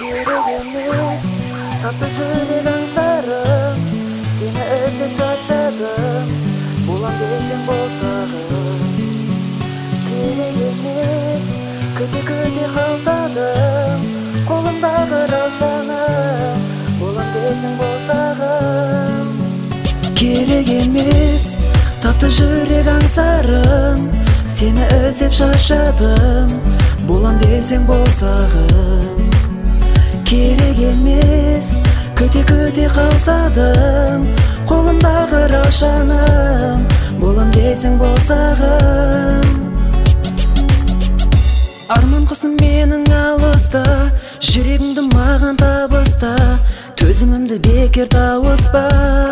керек емес татты жүрек аңсарым сені іздеп шаршадым болам десең болсағым керек емес күте қалсадым қолымдағы раушаным болам десең болсағым керек емес татты жүрек аңсарым сені іздеп шаршадым болам десең болсағым керек емес күте қалсадым қолымдағы раушаным болам десең болсағым арман құсым менің алыста жүрегіңді маған табыста төзімімді бекер тауыспа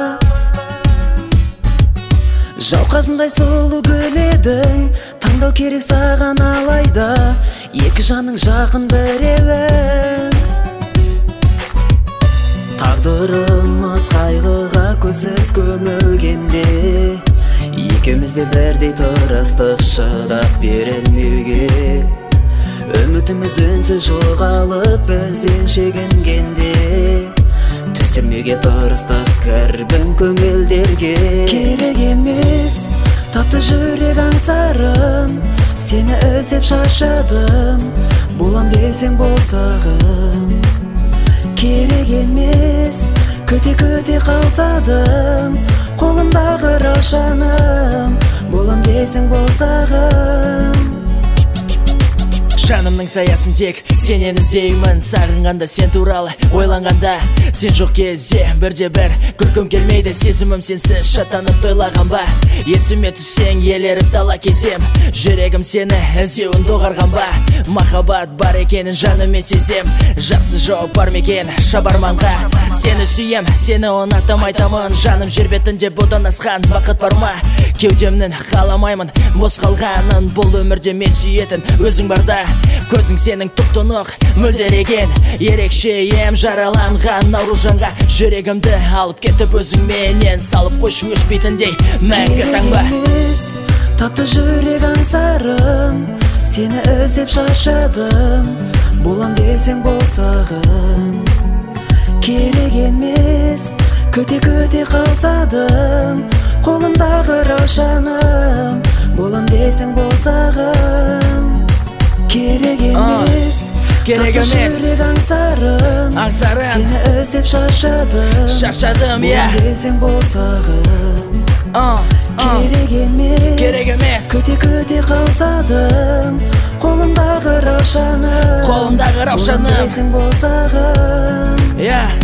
жауқазындай сұлу гүл едің таңдау керек саған алайда екі жаның жақын біреуі тағдырымыз қайғыға көзсіз көмілгенде екеуміз де бірдей тырыстық шыдап берілмеуге үмітіміз үнсіз жоғалып бізден шегінгенде түсірмеуге тырыстық кірбің көңілдерге керек емес татты жүрек аңсарым сені іздеп шаршадым болам десең болсағым керек емес күте қалсадым қолымдағы раушаным болам десең болсағым жанымның саясын тек сенен іздеймін сағынғанда сен туралы ойланғанда сен жоқ кезде бірде бір күлкім келмейді сезімім сенсіз шаттанып тойлаған ба есіме түссең елеріп дала кезем жүрегім сені іздеуін доғарған ба махаббат бар екенін жанымен сезем жақсы жауап бар ма екен шабарманға сені сүйем сені ұнатам айтамын жаным жер бетінде бұдан асқан бақыт бар ма кеудемнің қаламаймын бос қалғанын бұл өмірде мен сүйетін өзің барда көзің сенің тұп-тұнық мөлдіреген ерекше ем жараланған науружанға жүрегімді алып кетіп өзіңменен салып қойшы өшпейтіндей мәңгі таңба татты жүрек аңсарым сені іздеп шаршадым болам десең болсағым керек емес күте қалсадым қолымдағы раушаным болам десең болсағым керек емес керек емес жүрек аңсарым сені іздеп шаршадым болам десең болсағым керек емес күте қалсадым қолымдағы раушаным болам десең болсағым